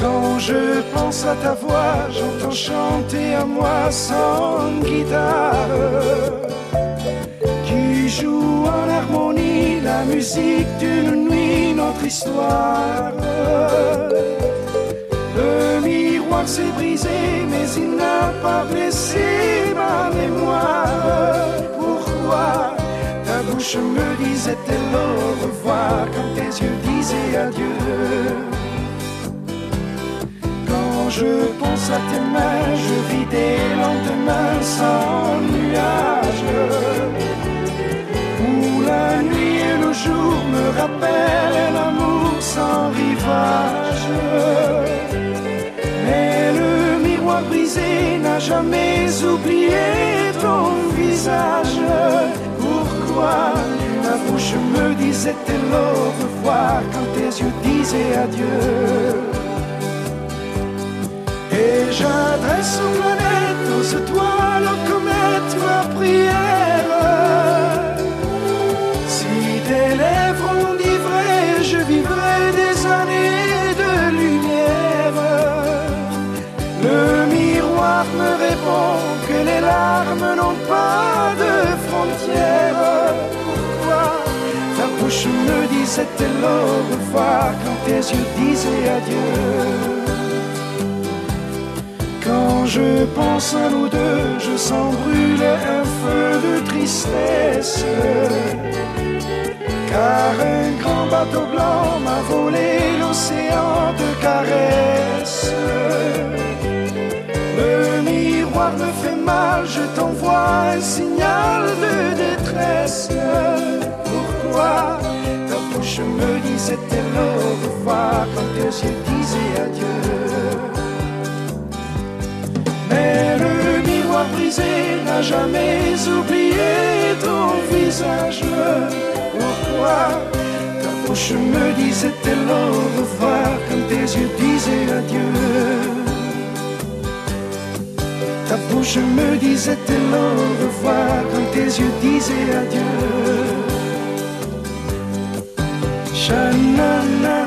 Quand je pense à ta voix, j'entends chanter à moi sans guitare qui joue en harmonie la musique d'une nuit, notre histoire. Le miroir s'est brisé, mais il n'a pas blessé ma mémoire. Pourquoi ta bouche me disait-elle au revoir quand tes yeux disaient adieu? Quand je pense à tes mains, je vis des lendemains sans nuages, où la nuit et le jour me rappellent l'amour sans rivage. Mais le miroir brisé n'a jamais oublié ton visage. Pourquoi ta bouche me disait-elle au revoir quand tes yeux disaient adieu? Et j'adresse aux planètes, aux étoiles, aux comètes ma prière. Si tes lèvres ont dit vrai, je vivrai des années de lumière. Le miroir me répond que les larmes n'ont pas de frontières. Pourquoi ta bouche me disait-elle au revoir quand tes yeux disaient adieu? Quand je pense à nous deux, je sens brûler un feu de tristesse, car un grand bateau blanc m'a volé l'océan de caresses. Le miroir me fait mal, je t'envoie un signal de détresse. Pourquoi ta bouche me disait-elle au revoir quand tes yeux disaient adieu? Mais le miroir brisé n'a jamais oublié ton visage. Pourquoi ta bouche me disait-elle au revoir quand tes yeux disaient adieu? Ta bouche me disait-elle au revoir quand tes yeux disaient adieu? Sha-na-na.